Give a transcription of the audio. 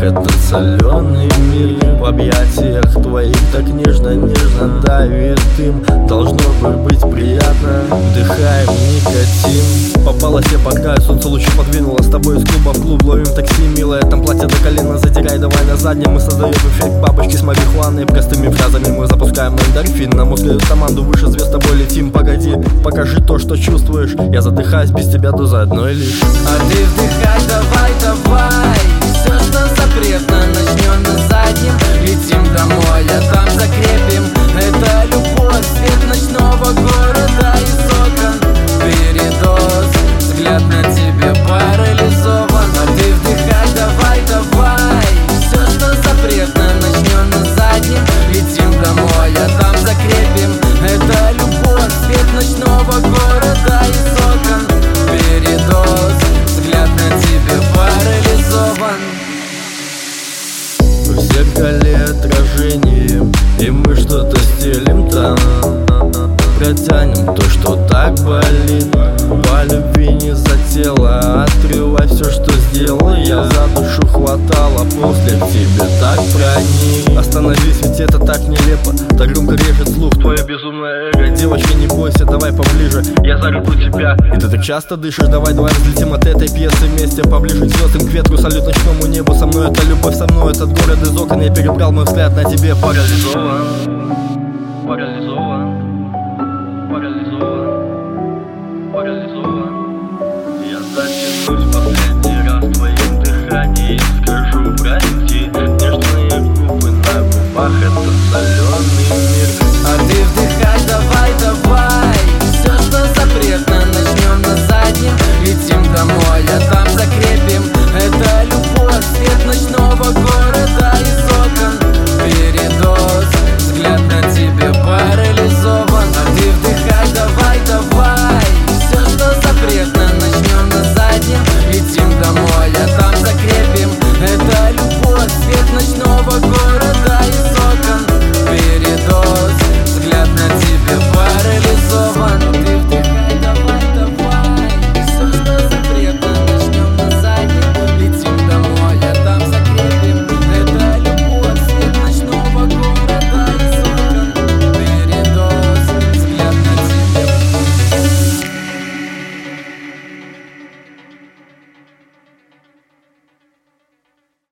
этот соленый мир. В объятиях твоих так нежно-нежно давит дым. Должно бы быть приятно, вдыхаем никотин. Попалась я под солнце лучи подвинуло. С тобой из клуба в клуб ловим такси, милая. Там платье до колена задирай, давай на заднем. Мы создаем эффект бабочки с марихуаной. Простыми фразами мы запускаем эндорфин. На мозг дают команду, выше звезд, с тобой летим. Погоди, покажи то, что чувствуешь. Я задыхаюсь без тебя доза одной лишь. А ты вдыхай, давай, давай. Все, что запретно, начнем на заднем. Летим домой, а там закрепим. Это любовь, свет ночного города из окон. Передоз, взгляд на тебе парализован. А ты вдыхай, давай, давай. Все, что запретно, начнем на заднем. Летим домой, а там закрепим. Это любовь, свет ночного города из окон. Передоз, взгляд на тебе парализован. В зеркале отражение, и мы что-то стелим там. Протянем то, что так болит. По любви не за тело, отрывай все, что сделал я. За душу хватало, после к тебе так проник. Остановись, ведь это так нелепо. Так громко режет слух твое безумное эго. Девочка, не бойся, давай поближе, я зарыду тебя. И ты так часто дышишь, давай, давай разлетим от этой пьесы вместе. Поближе к звездам, к ветру, салют ночному небу. Со мной это любовь, со мной этот город из окон. Я перебрал мой взгляд, на тебе парализован.